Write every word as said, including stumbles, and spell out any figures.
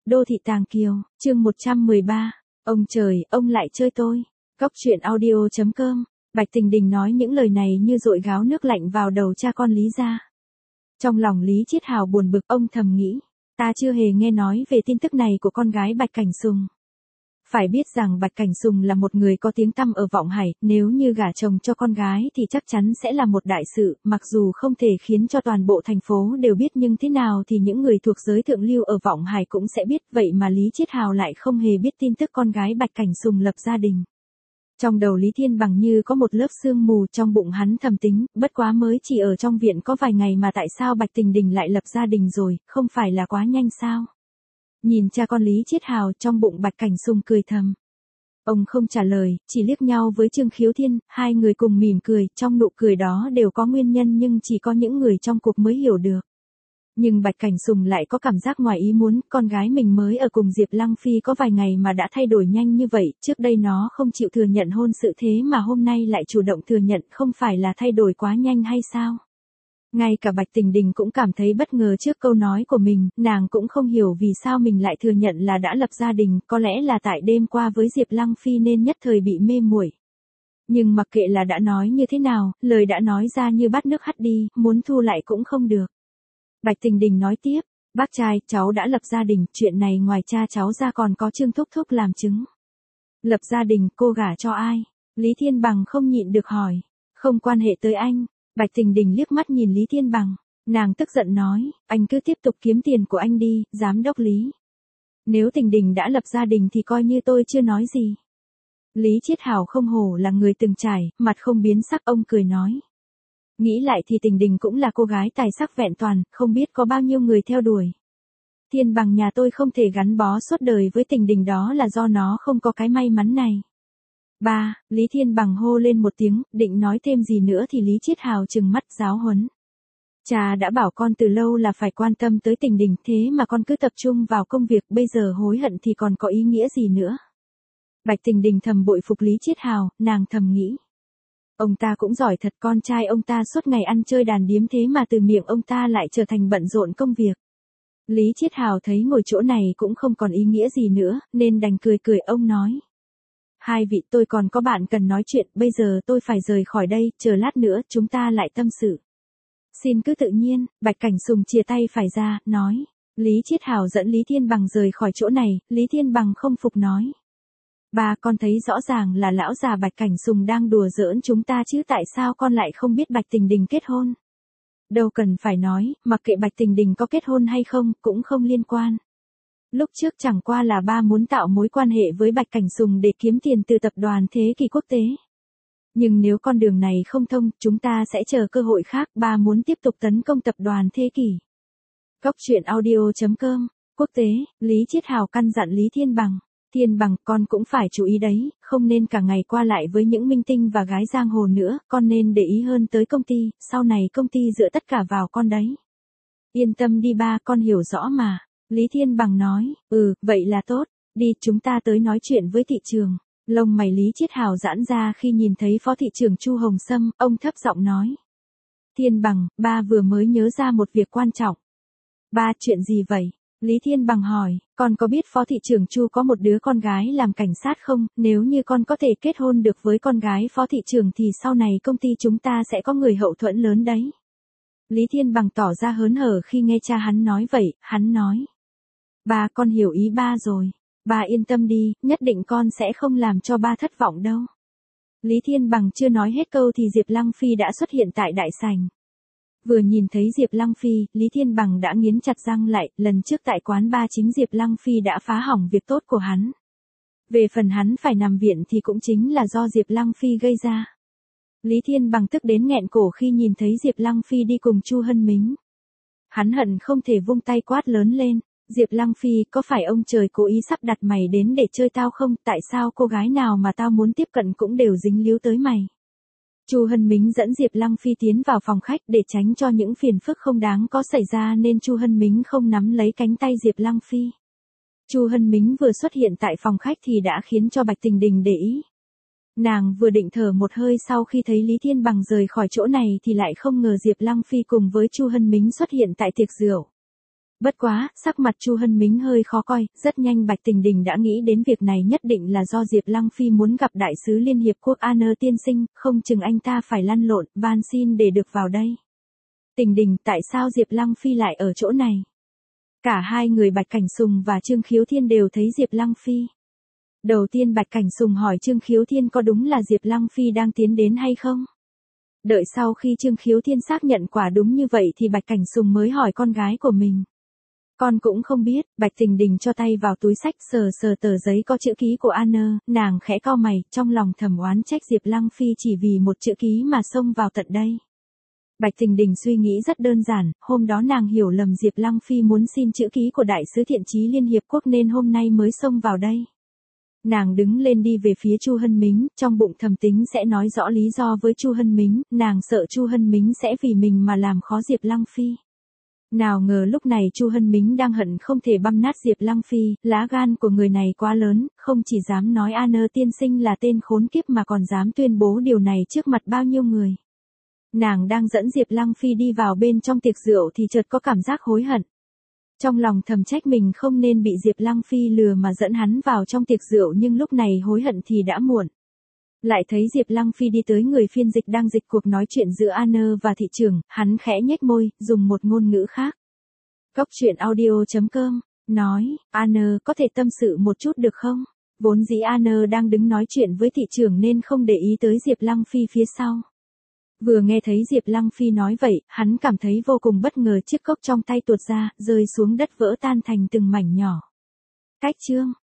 Đô thị Tàng Kiều, chương một trăm mười ba. Ông trời, ông lại chơi tôi. Cóc truyện audio chấm com. Bạch Tình Đình nói những lời này như dội gáo nước lạnh vào đầu cha con Lý gia. Trong lòng Lý Chiết Hào buồn bực, ông thầm nghĩ, ta chưa hề nghe nói về tin tức này của con gái Bạch Cảnh Sùng. Phải biết rằng Bạch Cảnh Sùng là một người có tiếng tăm ở Vọng Hải, nếu như gả chồng cho con gái thì chắc chắn sẽ là một đại sự, mặc dù không thể khiến cho toàn bộ thành phố đều biết nhưng thế nào thì những người thuộc giới thượng lưu ở Vọng Hải cũng sẽ biết, vậy mà Lý Chiết Hào lại không hề biết tin tức con gái Bạch Cảnh Sùng lập gia đình. Trong đầu Lý Thiên Bằng như có một lớp sương mù, trong bụng hắn thầm tính, bất quá mới chỉ ở trong viện có vài ngày mà tại sao Bạch Tình Đình lại lập gia đình rồi, không phải là quá nhanh sao? Nhìn cha con Lý Chiết Hào, trong bụng Bạch Cảnh Sùng cười thầm. Ông không trả lời, chỉ liếc nhau với Trương Khiếu Thiên, hai người cùng mỉm cười, trong nụ cười đó đều có nguyên nhân nhưng chỉ có những người trong cuộc mới hiểu được. Nhưng Bạch Cảnh Sùng lại có cảm giác ngoài ý muốn, con gái mình mới ở cùng Diệp Lăng Phi có vài ngày mà đã thay đổi nhanh như vậy, trước đây nó không chịu thừa nhận hôn sự thế mà hôm nay lại chủ động thừa nhận, không phải là thay đổi quá nhanh hay sao? Ngay cả Bạch Tình Đình cũng cảm thấy bất ngờ trước câu nói của mình, nàng cũng không hiểu vì sao mình lại thừa nhận là đã lập gia đình, có lẽ là tại đêm qua với Diệp Lăng Phi nên nhất thời bị mê muội. Nhưng mặc kệ là đã nói như thế nào, lời đã nói ra như bát nước hắt đi, muốn thu lại cũng không được. Bạch Tình Đình nói tiếp, bác trai, cháu đã lập gia đình, chuyện này ngoài cha cháu ra còn có Trương Thúc Thúc làm chứng. Lập gia đình, cô gả cho ai? Lý Thiên Bằng không nhịn được hỏi. Không quan hệ tới anh. Bạch Tình Đình liếc mắt nhìn Lý Thiên Bằng, nàng tức giận nói, anh cứ tiếp tục kiếm tiền của anh đi, giám đốc Lý. Nếu Tình Đình đã lập gia đình thì coi như tôi chưa nói gì. Lý Chiết Hào không hổ là người từng trải, mặt không biến sắc, ông cười nói. Nghĩ lại thì Tình Đình cũng là cô gái tài sắc vẹn toàn, không biết có bao nhiêu người theo đuổi. Thiên Bằng nhà tôi không thể gắn bó suốt đời với Tình Đình, đó là do nó không có cái may mắn này. Ba, Lý Thiên Bằng hô lên một tiếng, định nói thêm gì nữa thì Lý Chiết Hào trừng mắt giáo huấn. Cha đã bảo con từ lâu là phải quan tâm tới Tình Đình, thế mà con cứ tập trung vào công việc, bây giờ hối hận thì còn có ý nghĩa gì nữa. Bạch Tình Đình thầm bội phục Lý Chiết Hào, nàng thầm nghĩ. Ông ta cũng giỏi thật, con trai ông ta suốt ngày ăn chơi đàn điếm thế mà từ miệng ông ta lại trở thành bận rộn công việc. Lý Chiết Hào thấy ngồi chỗ này cũng không còn ý nghĩa gì nữa, nên đành cười cười, ông nói. Hai vị, tôi còn có bạn cần nói chuyện, bây giờ tôi phải rời khỏi đây, chờ lát nữa chúng ta lại tâm sự. Xin cứ tự nhiên. Bạch Cảnh Sùng chìa tay phải ra, nói. Lý Chiết Hào dẫn Lý Thiên Bằng rời khỏi chỗ này, Lý Thiên Bằng không phục nói. Ba, con thấy rõ ràng là lão già Bạch Cảnh Sùng đang đùa giỡn chúng ta chứ tại sao con lại không biết Bạch Tình Đình kết hôn? Đâu cần phải nói, mặc kệ Bạch Tình Đình có kết hôn hay không, cũng không liên quan. Lúc trước chẳng qua là ba muốn tạo mối quan hệ với Bạch Cảnh Sùng để kiếm tiền từ tập đoàn Thế Kỷ quốc tế. Nhưng nếu con đường này không thông, chúng ta sẽ chờ cơ hội khác, ba muốn tiếp tục tấn công tập đoàn Thế Kỷ. Cóc truyện audio chấm com. Quốc tế, Lý Chiết Hào căn dặn Lý Thiên Bằng. Thiên Bằng, con cũng phải chú ý đấy, không nên cả ngày qua lại với những minh tinh và gái giang hồ nữa, con nên để ý hơn tới công ty, sau này công ty dựa tất cả vào con đấy. Yên tâm đi ba, con hiểu rõ mà. Lý Thiên Bằng nói, ừ, vậy là tốt, đi chúng ta tới nói chuyện với thị trường. Lông mày Lý Chiết Hào giãn ra khi nhìn thấy Phó thị trưởng Chu Hồng Sâm, ông thấp giọng nói. Thiên Bằng, ba vừa mới nhớ ra một việc quan trọng. Ba, chuyện gì vậy? Lý Thiên Bằng hỏi, con có biết Phó thị trưởng Chu có một đứa con gái làm cảnh sát không? Nếu như con có thể kết hôn được với con gái Phó thị trưởng thì sau này công ty chúng ta sẽ có người hậu thuẫn lớn đấy. Lý Thiên Bằng tỏ ra hớn hở khi nghe cha hắn nói vậy, hắn nói. Ba, con hiểu ý ba rồi. Ba yên tâm đi, nhất định con sẽ không làm cho ba thất vọng đâu. Lý Thiên Bằng chưa nói hết câu thì Diệp Lăng Phi đã xuất hiện tại đại sảnh. Vừa nhìn thấy Diệp Lăng Phi, Lý Thiên Bằng đã nghiến chặt răng lại, lần trước tại quán ba chính Diệp Lăng Phi đã phá hỏng việc tốt của hắn. Về phần hắn phải nằm viện thì cũng chính là do Diệp Lăng Phi gây ra. Lý Thiên Bằng tức đến nghẹn cổ khi nhìn thấy Diệp Lăng Phi đi cùng Chu Hân Mính. Hắn hận không thể vung tay quát lớn lên. Diệp Lăng Phi, có phải ông trời cố ý sắp đặt mày đến để chơi tao không? Tại sao cô gái nào mà tao muốn tiếp cận cũng đều dính líu tới mày? Chu Hân Mính dẫn Diệp Lăng Phi tiến vào phòng khách để tránh cho những phiền phức không đáng có xảy ra nên Chu Hân Mính không nắm lấy cánh tay Diệp Lăng Phi. Chu Hân Mính vừa xuất hiện tại phòng khách thì đã khiến cho Bạch Tình Đình để ý. Nàng vừa định thở một hơi sau khi thấy Lý Thiên Bằng rời khỏi chỗ này thì lại không ngờ Diệp Lăng Phi cùng với Chu Hân Mính xuất hiện tại tiệc rượu. Bất quá, sắc mặt Chu Hân Mính hơi khó coi, rất nhanh Bạch Tình Đình đã nghĩ đến việc này nhất định là do Diệp Lăng Phi muốn gặp đại sứ Liên Hiệp Quốc An tiên sinh, không chừng anh ta phải lăn lộn, van xin để được vào đây. Tình Đình, tại sao Diệp Lăng Phi lại ở chỗ này? Cả hai người Bạch Cảnh Sùng và Trương Khiếu Thiên đều thấy Diệp Lăng Phi. Đầu tiên Bạch Cảnh Sùng hỏi Trương Khiếu Thiên có đúng là Diệp Lăng Phi đang tiến đến hay không? Đợi sau khi Trương Khiếu Thiên xác nhận quả đúng như vậy thì Bạch Cảnh Sùng mới hỏi con gái của mình. Con cũng không biết. Bạch Tình Đình cho tay vào túi sách sờ sờ tờ giấy có chữ ký của Anna, nàng khẽ cau mày, trong lòng thầm oán trách Diệp Lăng Phi chỉ vì một chữ ký mà xông vào tận đây. Bạch Tình Đình suy nghĩ rất đơn giản, hôm đó nàng hiểu lầm Diệp Lăng Phi muốn xin chữ ký của đại sứ thiện chí Liên Hiệp Quốc nên hôm nay mới xông vào đây. Nàng đứng lên đi về phía Chu Hân Mính, trong bụng thầm tính sẽ nói rõ lý do với Chu Hân Mính, nàng sợ Chu Hân Mính sẽ vì mình mà làm khó Diệp Lăng Phi. Nào ngờ lúc này Chu Hân Mính đang hận không thể băm nát Diệp Lăng Phi, lá gan của người này quá lớn, không chỉ dám nói Anna tiên sinh là tên khốn kiếp mà còn dám tuyên bố điều này trước mặt bao nhiêu người. Nàng đang dẫn Diệp Lăng Phi đi vào bên trong tiệc rượu thì chợt có cảm giác hối hận. Trong lòng thầm trách mình không nên bị Diệp Lăng Phi lừa mà dẫn hắn vào trong tiệc rượu nhưng lúc này hối hận thì đã muộn. Lại thấy Diệp Lăng Phi đi tới người phiên dịch đang dịch cuộc nói chuyện giữa Anna và thị trưởng, hắn khẽ nhếch môi, dùng một ngôn ngữ khác. Cốc truyện audio chấm com, nói, Anna có thể tâm sự một chút được không? Vốn dĩ Anna đang đứng nói chuyện với thị trưởng nên không để ý tới Diệp Lăng Phi phía sau. Vừa nghe thấy Diệp Lăng Phi nói vậy, hắn cảm thấy vô cùng bất ngờ chiếc cốc trong tay tuột ra, rơi xuống đất vỡ tan thành từng mảnh nhỏ. Cách chương